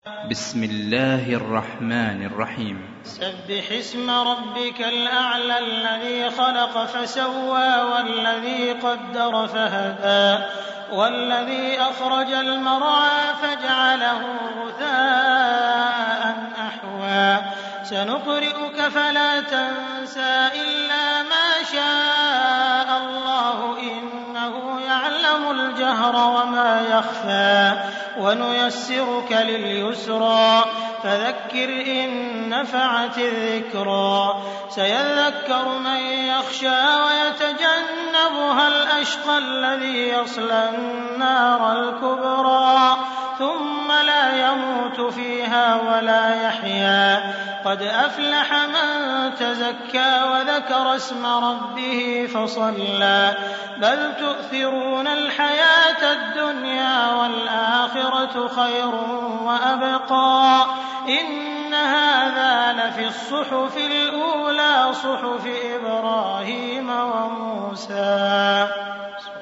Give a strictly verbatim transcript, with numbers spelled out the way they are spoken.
بسم الله الرحمن الرحيم. سبح اسم ربك الأعلى الذي خلق فسوى والذي قدر فهدى والذي أخرج المرعى فجعله غثاء أحوى سنقرئك فلا تنسى إلا ما شاء الله إنه يعلم الجهر وما يخفى ونيسرك لليسرى فذكر إن نفعت الذكرى سيذكر من يخشى ويتجنبها الأشقى الذي يصلى النار الكبرى ثم لا يموت فيها ولا يحيا قد أفلح من تزكى وذكر اسم ربه فصلى بل تؤثرون الحياة الدنيا والآخرة خير وأبقى إن هذا لفي الصحف الأولى صحف إبراهيم وموسى.